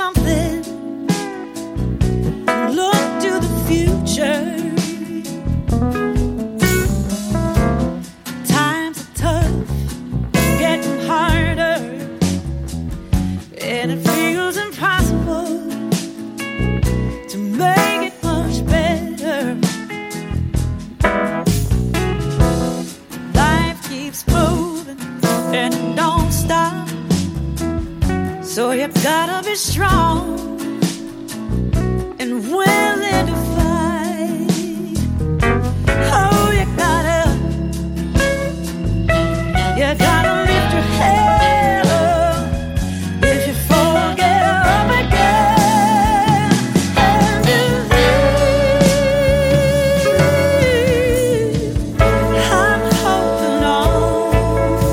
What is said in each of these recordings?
something to look to the future. Times are tough, getting harder, and it feels impossible to make it much better. Life keeps moving and it don't stop, so you gotta be strong and willing to fight. Oh, you gotta lift your head up. If you fall, get up again and believe. I'm holding on,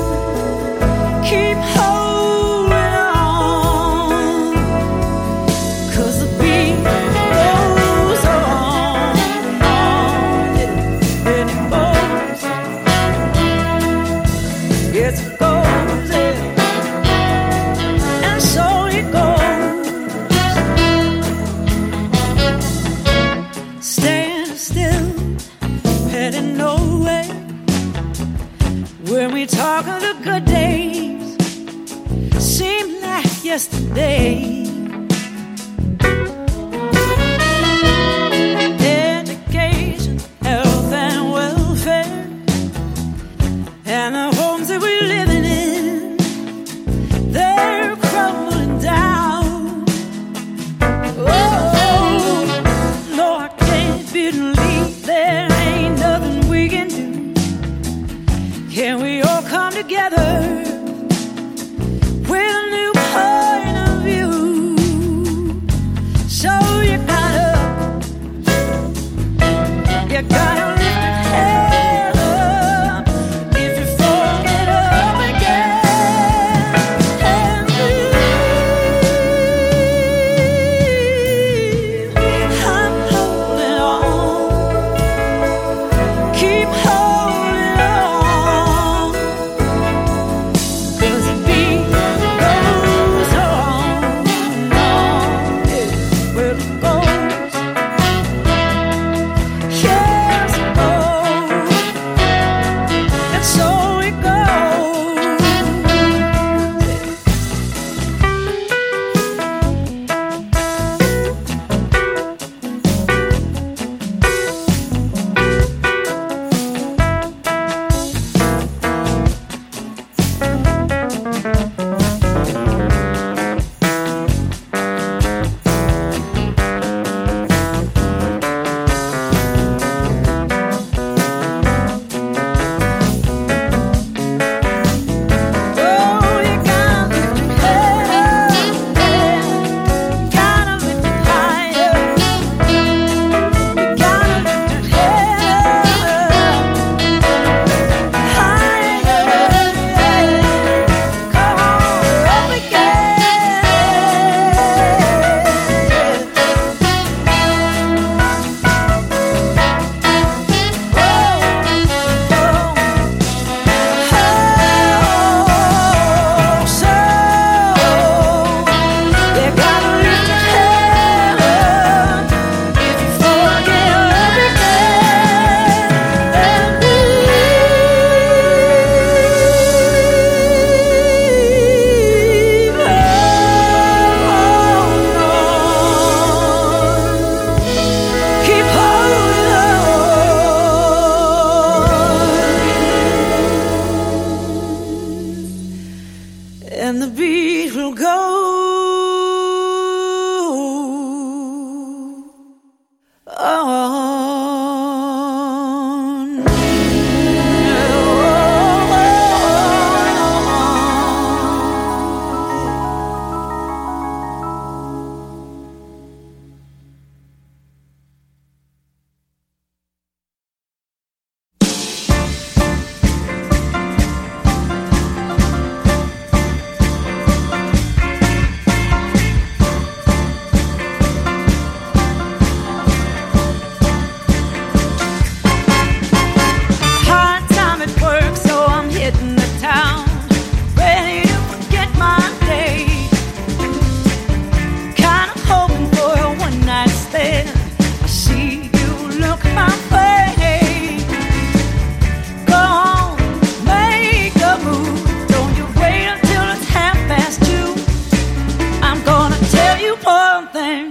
keep holding on.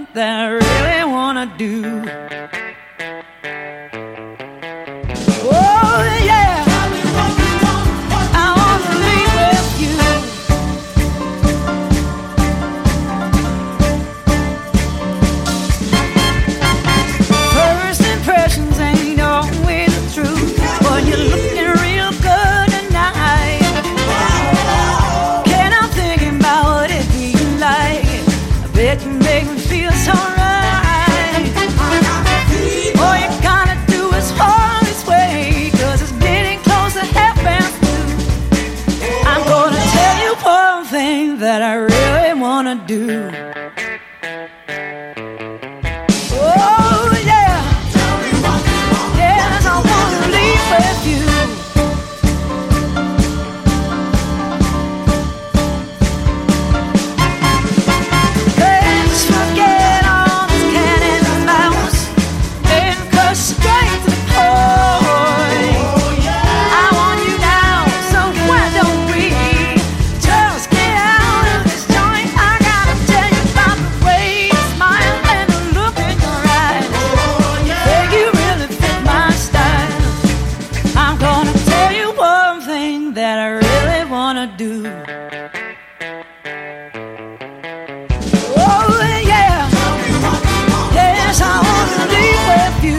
thing that I really wanna do. Oh yeah, I wanna leave with you. First impressions ain't always the truth, but you're looking real good tonight. Can't help thinking about what it'd be like. I bet you make me feel so right. All you gotta do is hold this way, 'cause it's getting close to half past 2. I'm gonna tell you one thing that I really wanna do. Oh yeah, yes, I wanna leave with you. Let's forget all this cat and mouse and cut straight to the point. I want you now, so why don't we just get out of this joint? I gotta tell you about the way you smile and the look in your eyes. Yeah, you really fit my style. I'm gonna tell you one thing that I really wanna do. Oh yeah, yes, I wanna leave with you.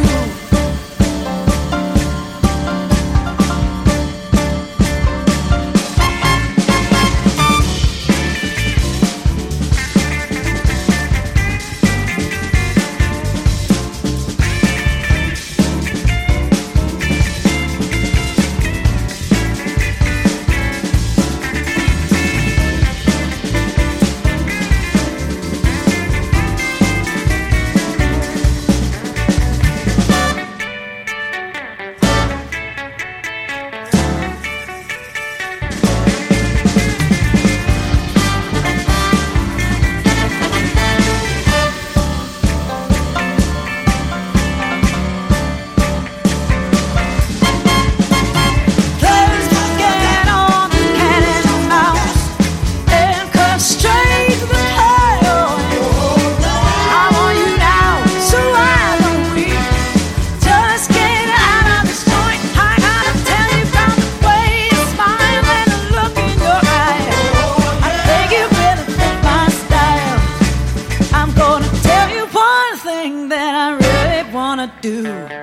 Let's forget all the cat and the mouse and cut straight to the point. I want you now, so why don't we just get out of this joint? I gotta tell you about the way you smile and the look in your eyes. I think you really fit my style. I'm gonna tell you one thing that I really wanna do.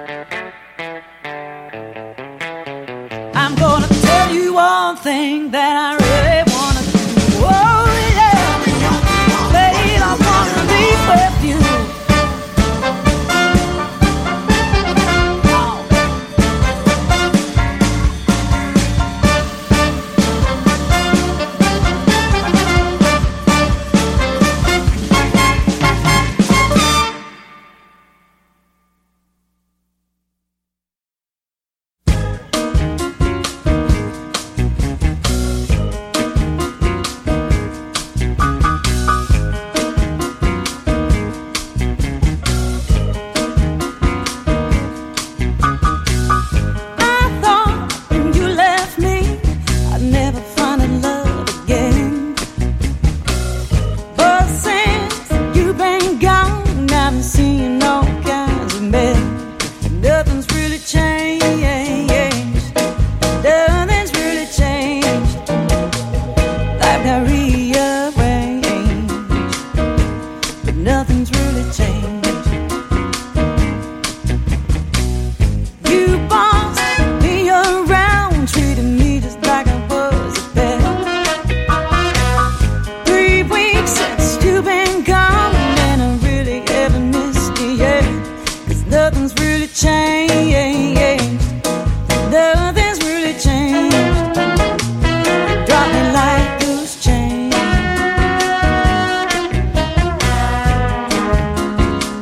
I'm gonna tell you one thing that I really wanna do. Oh yeah, babe, I wanna leave with you. I thought when you left me, I'd never find a love again. But since you've been gone, I've been seeing all kinds of men. Nothing's really changed. Nothing's really changed. Life got rearranged, but nothing's really changed. You bossed me around, treated me just like I was a pet. 3 weeks since you've been gone, and I really haven't missed you yet. 'Cause nothing's really changed. Nothing's really changed. You drop me like loose change.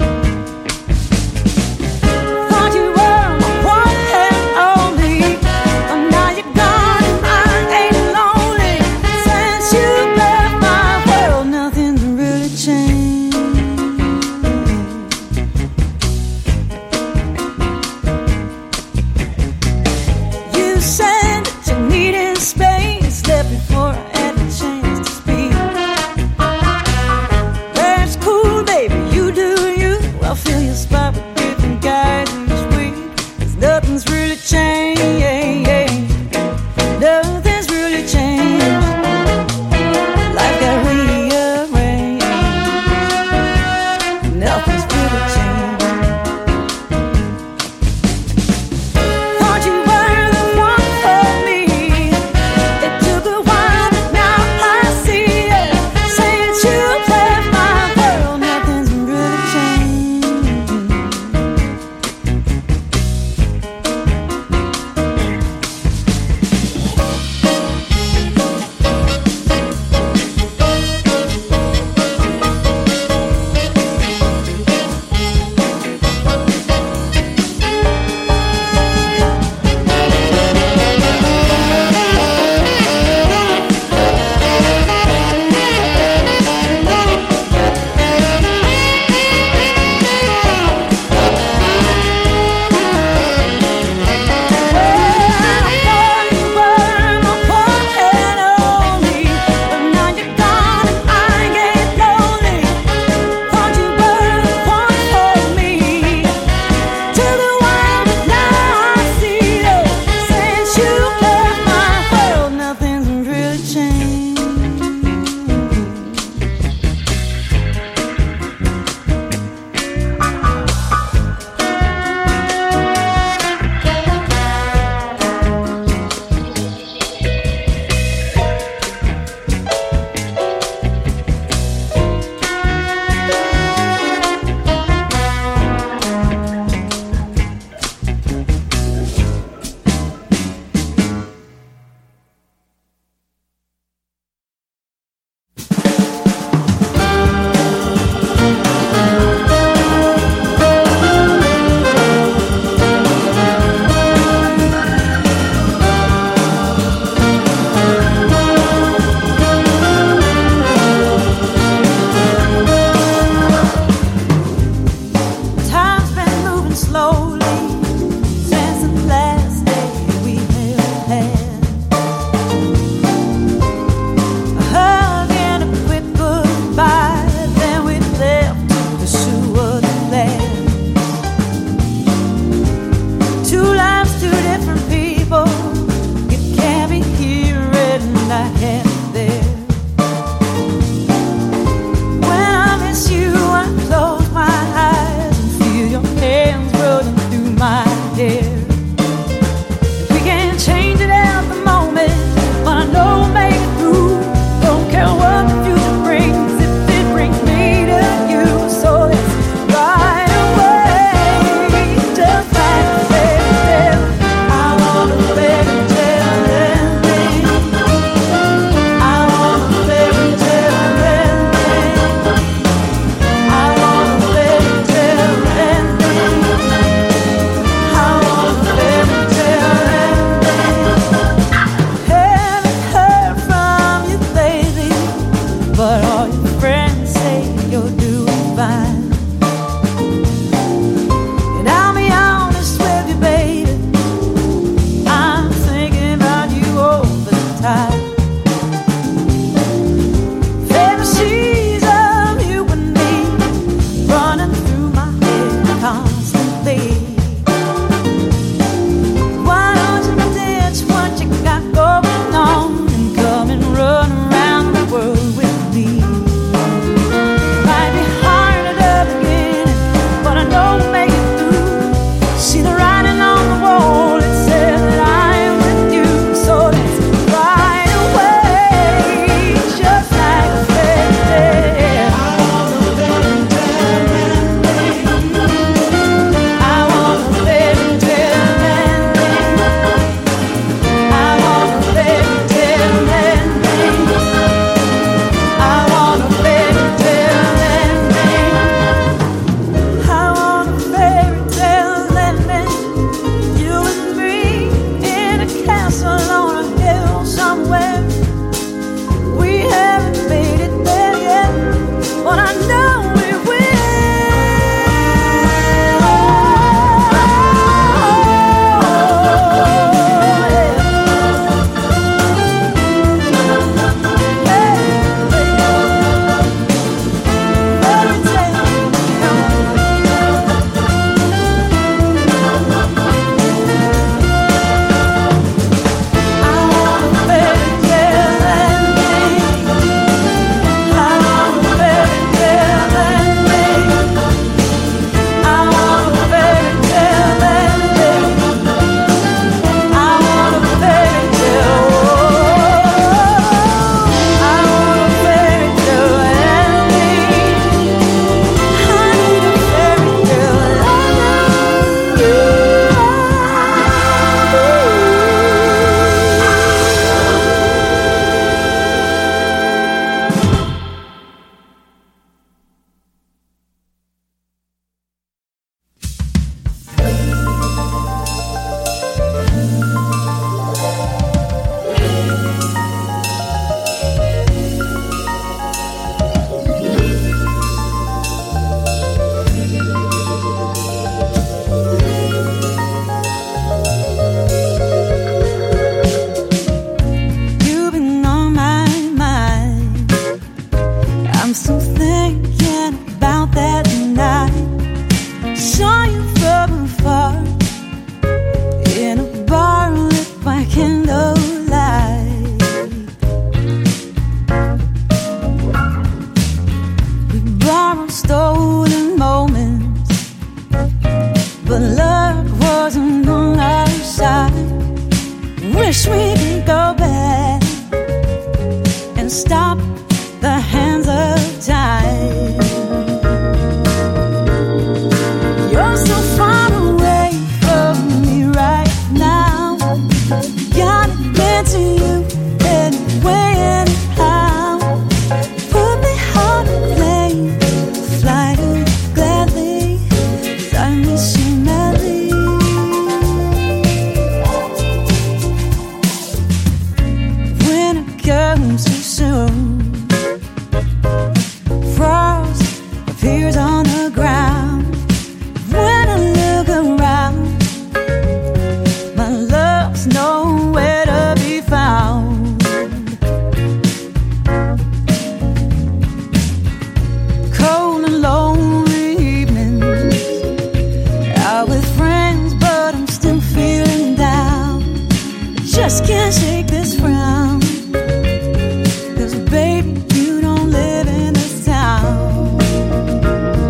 stolen moments, but luck wasn't on our side. Wish we could go back and stop the hands of time. You're so far away from me right now. Got it meant to you anyway, anyhow. Put me on a plane, fly to gladly, 'cause I miss you madly. When it comes too soon, frost appears on the ground. When I look around, my love's nowhere to be found. Cold and lonely evenings, out with friends, but I'm still feeling down. Just can't shake this frown, 'cause baby, you don't live in this town.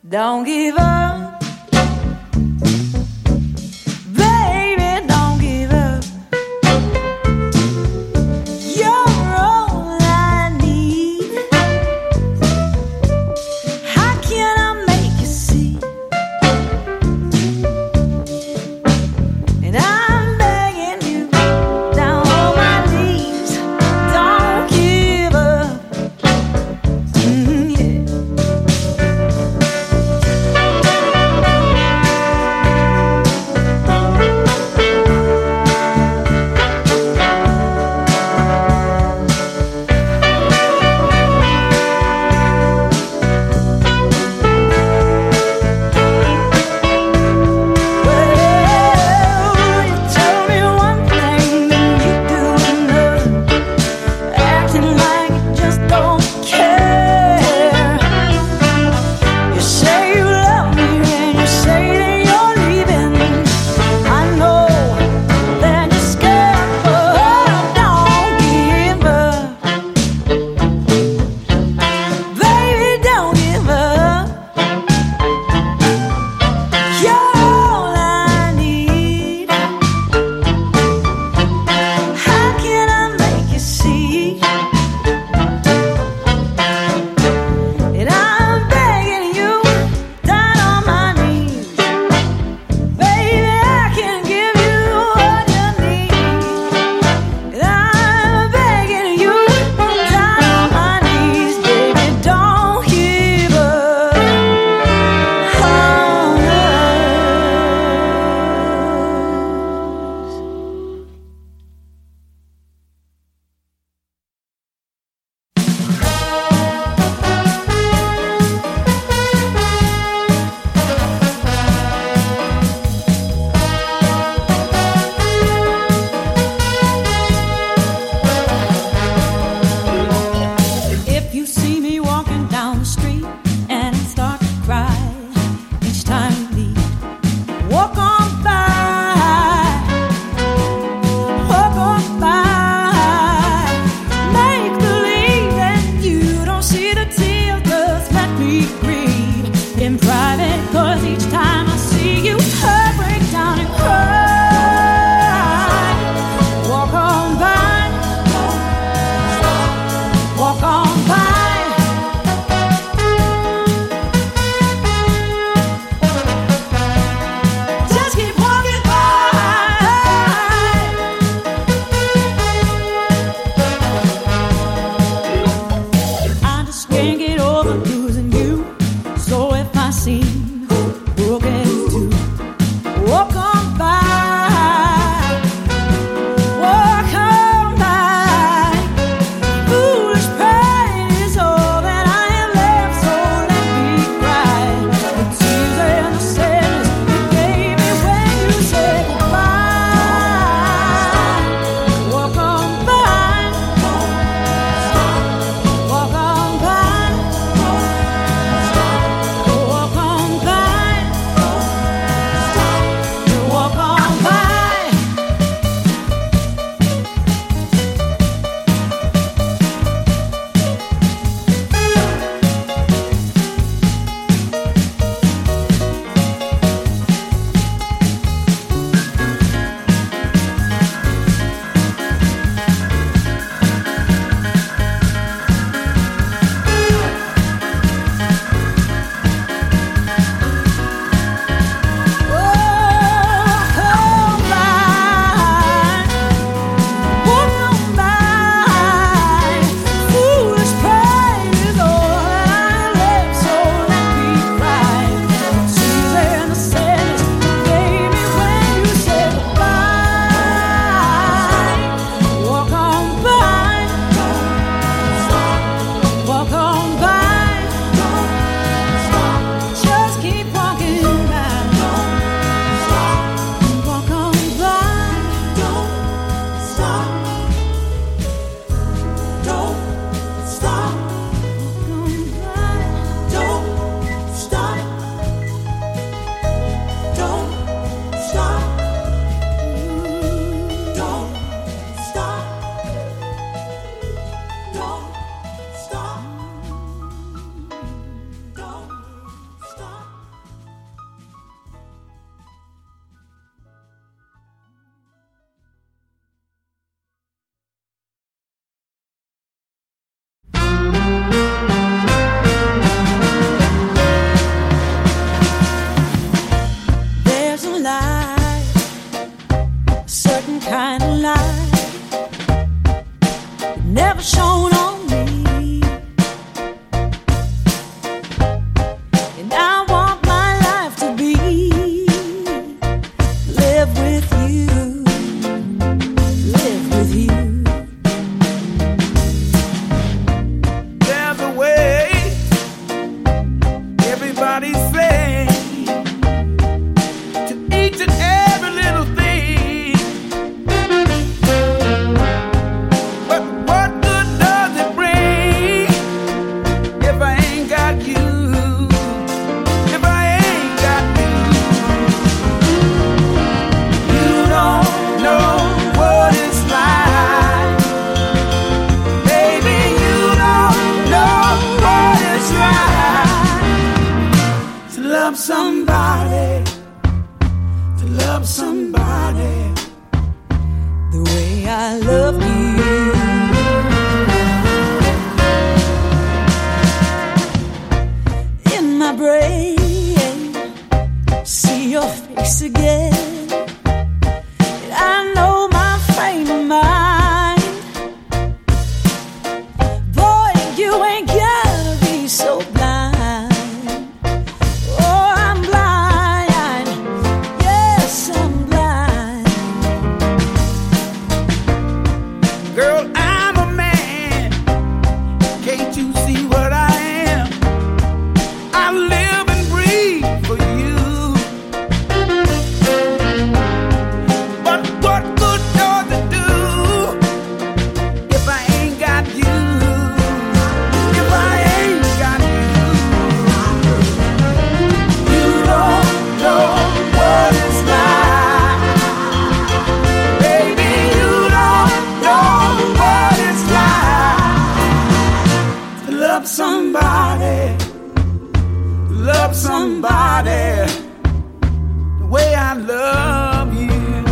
Don't give up, baby, don't give up. You're all I need. How can I make you see? And I'm begging you down on my knees, don't give up. Yeah. Can't get over losing you. So if I see love somebody, to love somebody the way I love you. In my brain, see your face again. I know my frame of mind. Boy, you ain't gotta be so blind. Oh, I'm blind. Yes, I'm blind. Girl, I'm a man. Can't you see what I am? I live and breathe for you. But what good does it do if I ain't got you? If I ain't got you, you don't know what it's like. Baby, you don't know what it's like to love somebody, love somebody the way I love you.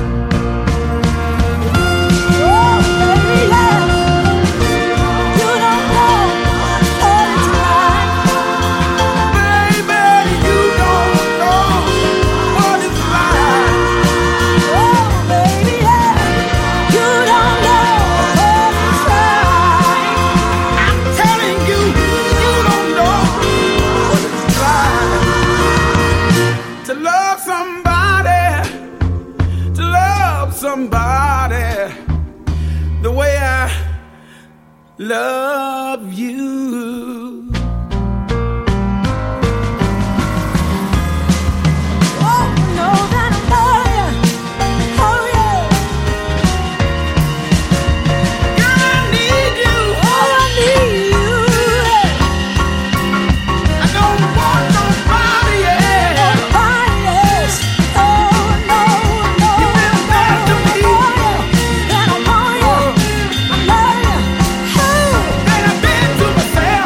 Oh, baby, yeah. You don't know what it's like. Baby, you don't know what it's like. Oh, baby, yeah. You don't know what it's like. I'm telling you, you don't know what it's like to love somebody, to love somebody the way I love you. Oh, you know that I love you. Oh, yeah. Girl, I need you. Oh, I need you. I don't want nobody else. Nobody else. Oh, no, no. You feel bad to me. That I want you. I love you. Oh. That I've been to myself.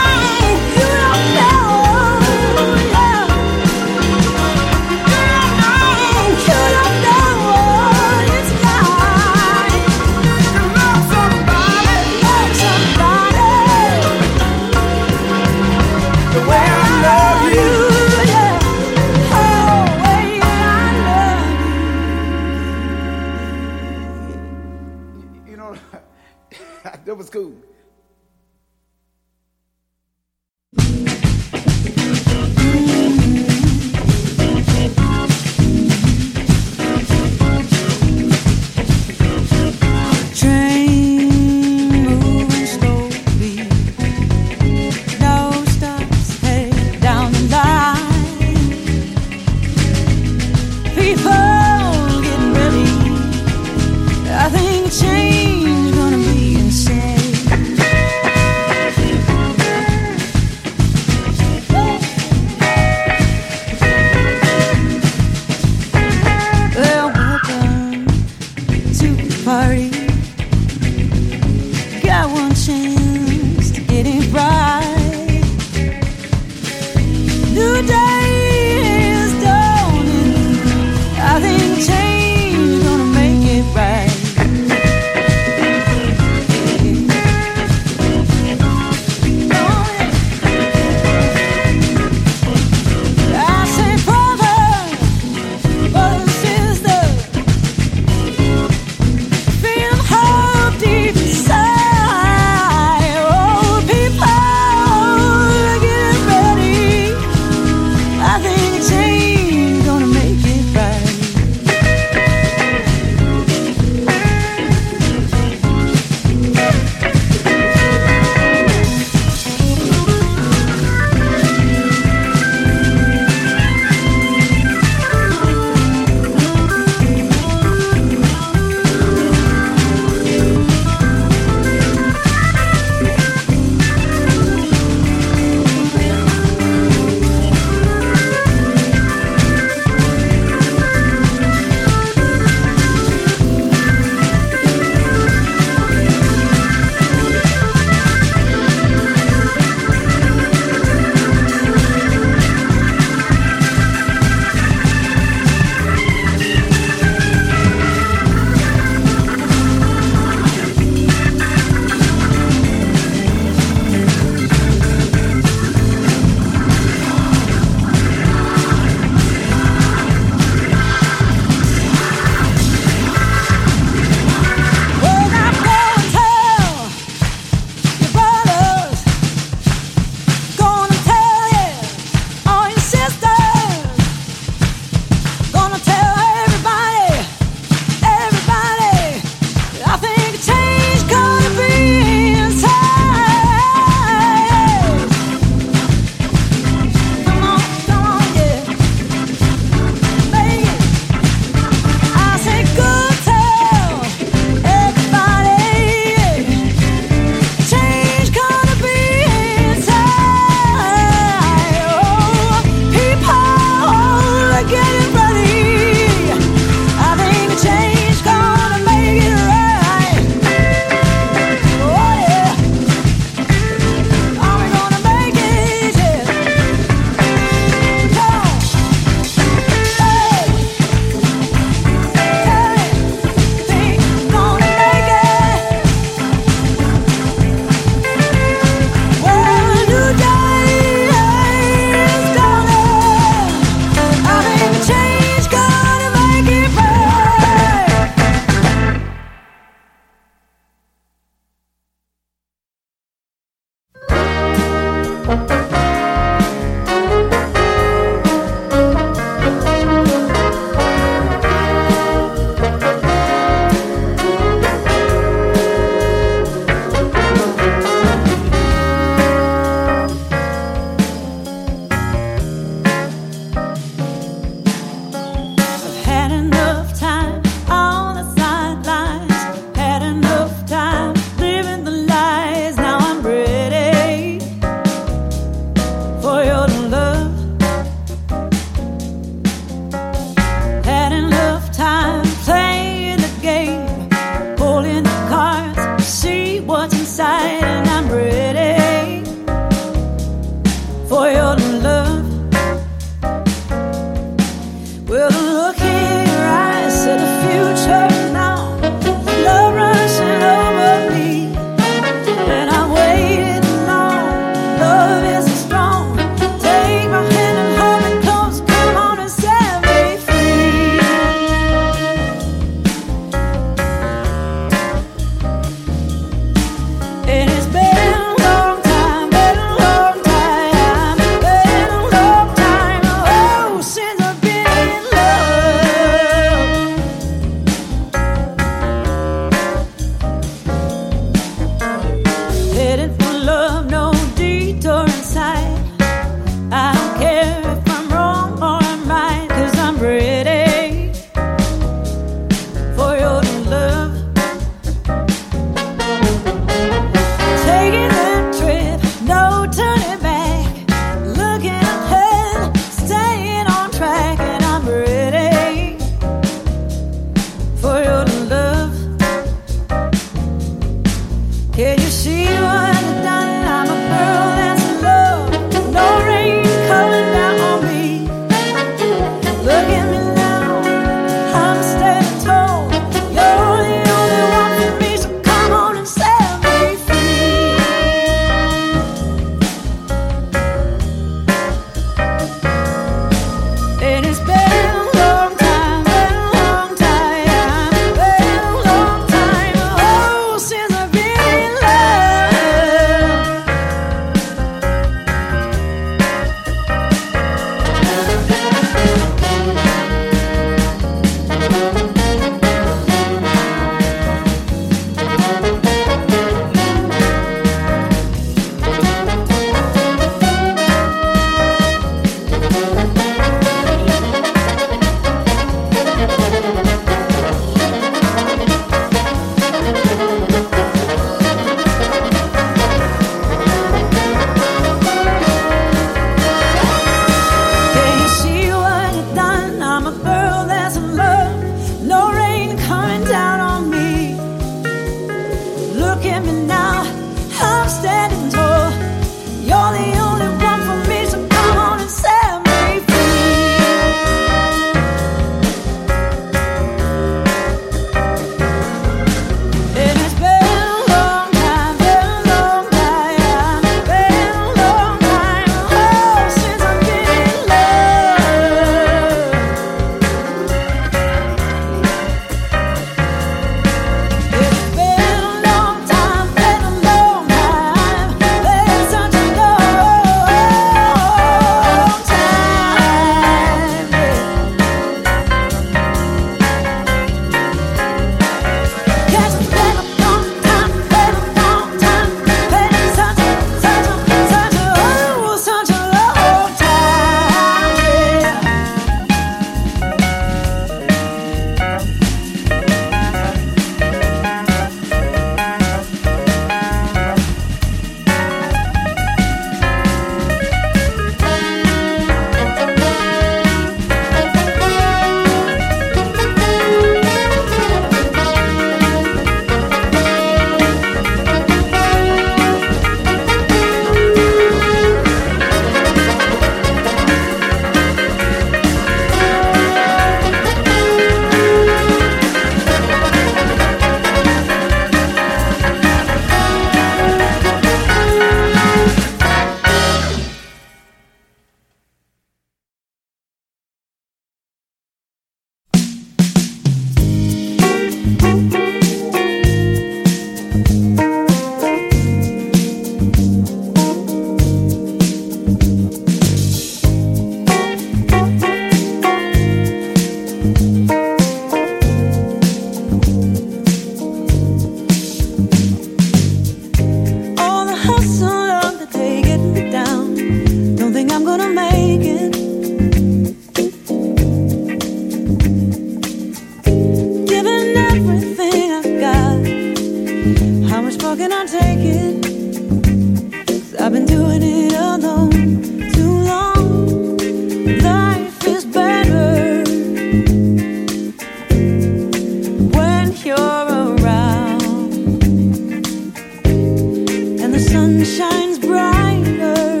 the sun shines brighter.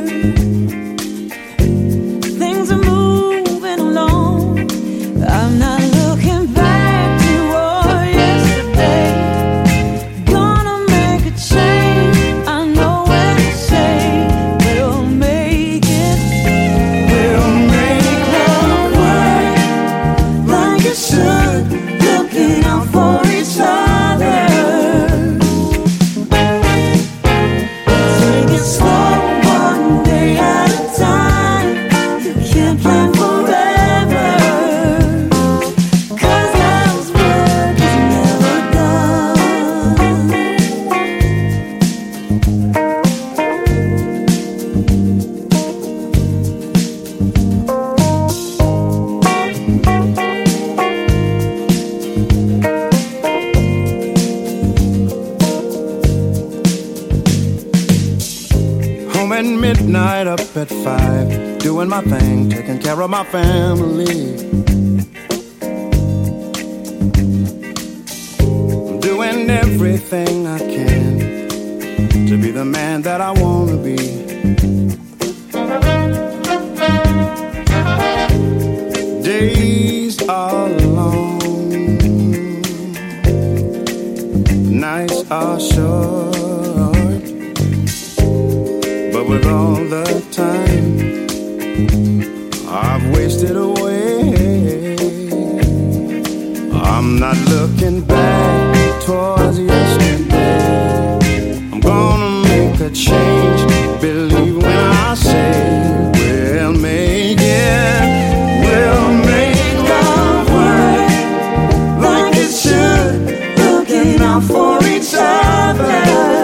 Things are moving along. I'm not looking back toward yesterday. Gonna make a change. I know when to say we'll make it. We'll make love work like it should. Looking out for each other. Take it slow, one day at a time. You can't plan forever, 'cause love's work is never done. Home at midnight, up at 5, doing my thing, taking care of my family. I'm doing everything I can to be the man that I want to be. Days are long, nights are short, but with all the time I've wasted away, I'm not looking back towards yesterday. I'm gonna make a change, believe when I say we'll make it. We'll make love work like it should, looking out for each other.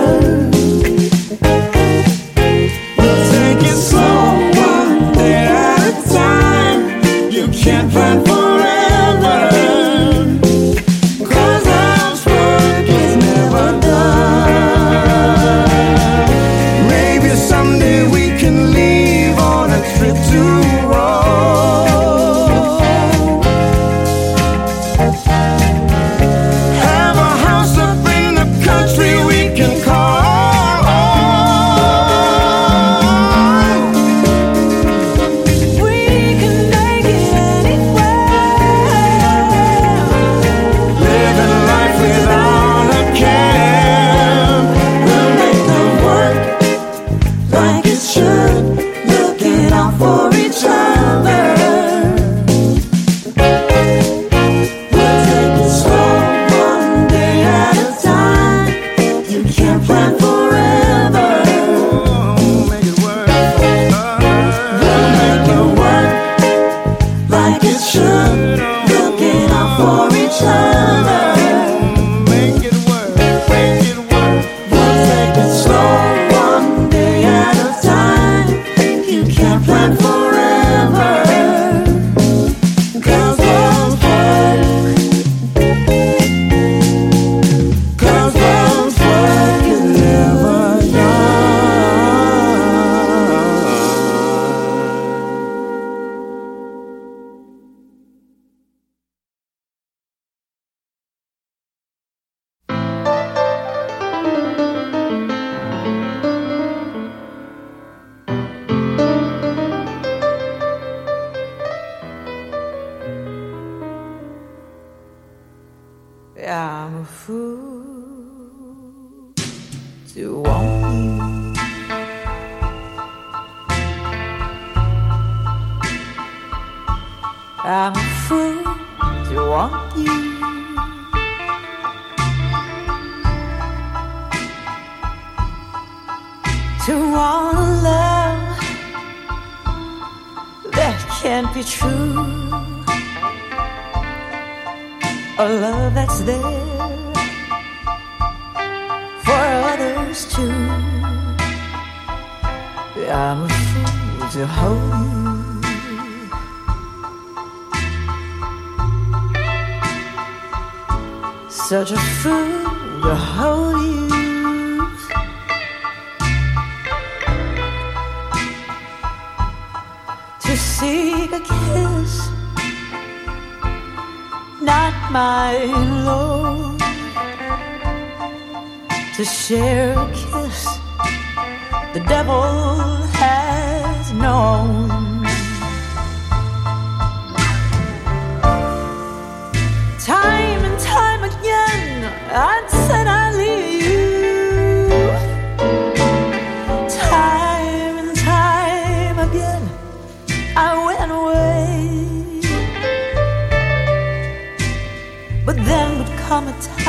We'll take it slow, one day at a time. You can't plan forever, 'cause love's work is never done. Maybe someday we can leave on a trip to Rome. Have a house up in the country we can call home. We can make it anywhere. Living life without a care. We'll make love work like it should, looking out for each other. We'll take it slow, one day at a time. You can't plan forever. Make it work. We'll make it work like it should, looking out for each other. Make it work. Make it work. We'll take it slow, one day at a time. You can't plan forever, 'cause love's work, 'cause love's work is never done. I'm a fool to want you. I'm a fool to want you. To want a love that can't be true. A love that's there for others too. I'm a fool to hold you. Such a fool to hold you. To seek a kiss, not my Lord. To share a kiss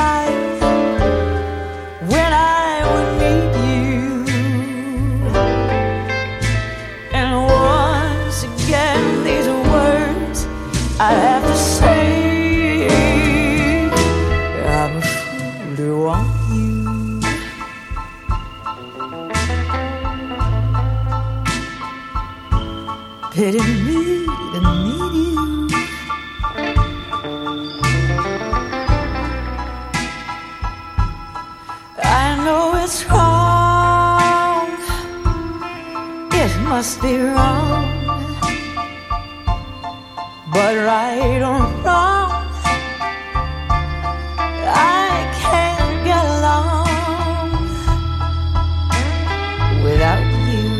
time when I would meet you. And once again, these words I have to say. I'm a fool to want you. Pity me to need you. I know it's wrong. It must be wrong. But right or wrong, I can't get along without you.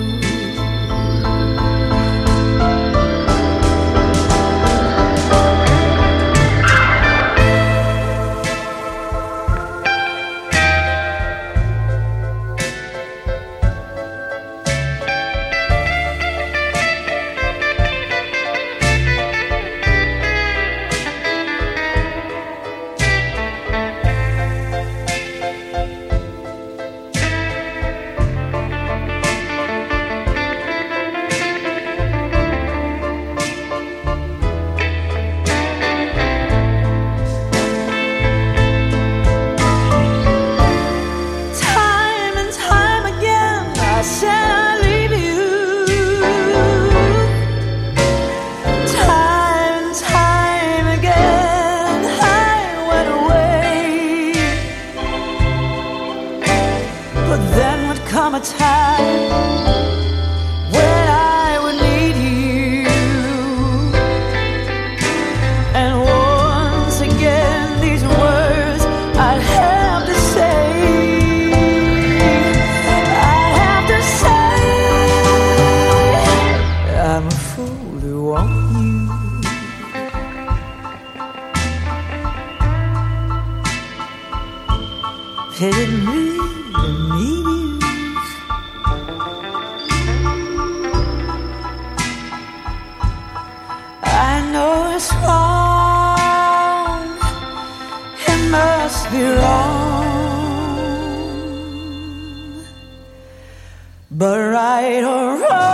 Come a time when I would need you, and once again these words I'd have to say. I have to say, I'm a fool to want you. Pity me to need you. I know it's wrong, it must be wrong, but right or wrong,